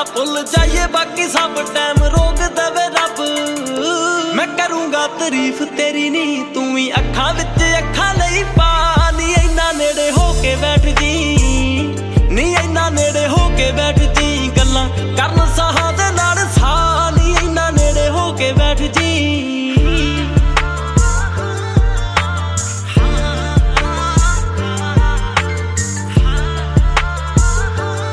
भुल जाइए बाकी सब टाइम रोक देवे रब। मैं करूंगा तारीफ तेरी नी तू ही अखा विच अखा लई पा नी इन्ना नेड़े होके बैठ जी।